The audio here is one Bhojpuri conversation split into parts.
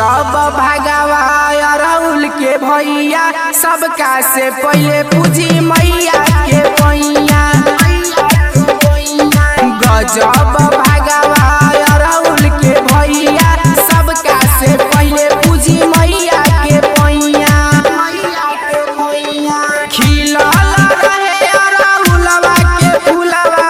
गजब भागवा अरहुल के भैया सबका से पहले पूजी मैया के पैया। गजब भागवा अरहुल के भैया सबका से पहले पूजी मैया के पैया। खिलल रहे अरहुलवा के फूलवा,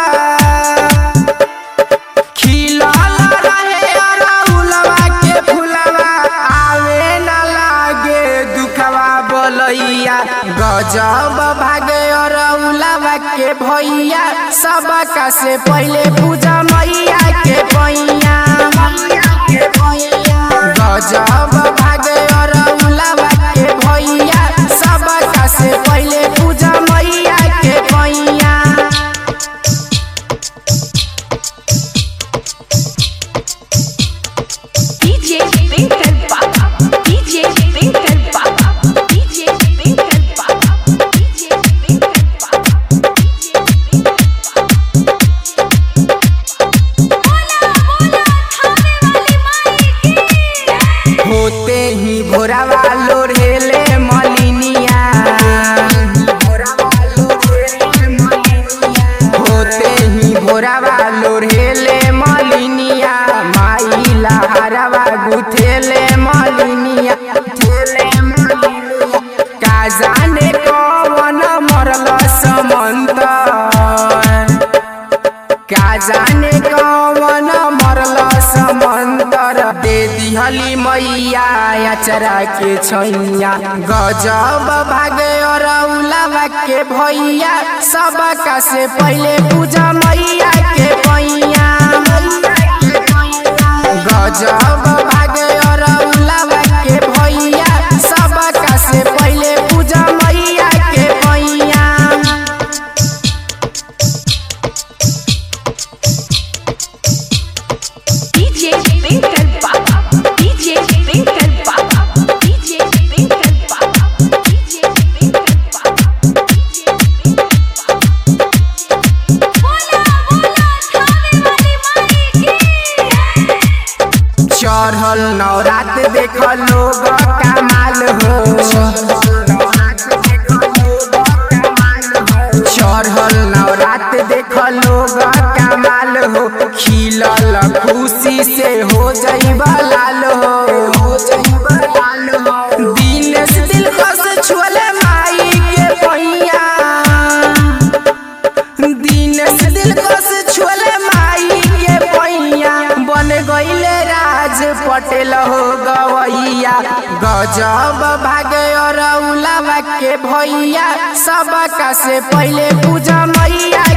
खिलल रहे अरहुलवा के फूलवा, आवे न लागे दुखवा बोलैया। गजब भागे अरहुलवा के भैया सबका से पहले पूजा मैया के पैया। गजब भागे अरहुलवा के भैया सबका से पहले पूजा मैया के पैया। होते ही भोरावा लोढ़ेले मलिनिया, होते ही भोरावा लोढ़ेले मलिनिया, माई लहरवा गुथेले मलिनिया। का जाने कौन मरल समंदर, का जाने कौन मरल समंदर, दे दिहली मैया अचरा के छैया। गजब भागे अरहुलवा के भैया सबका से पहले पूजा मैया के पैया। गजब भागे अरहुलवा के भैया सबका से पहले पूजा मैया के पैया। चढ़ल नवरात देख लोग कमाल हो, चढ़ल नवरात देख लोग कमाल हो, खिलल खुशी से हो जइबा लाल हो। दिन से दिल कस छुअले माई के पैया, दिन से दिल कस छुअले माई के पैया, बन गइले राज पटेल हो गवैया। गजब भागे अरहुलवा के भैया सबका से पहले पूजा मैया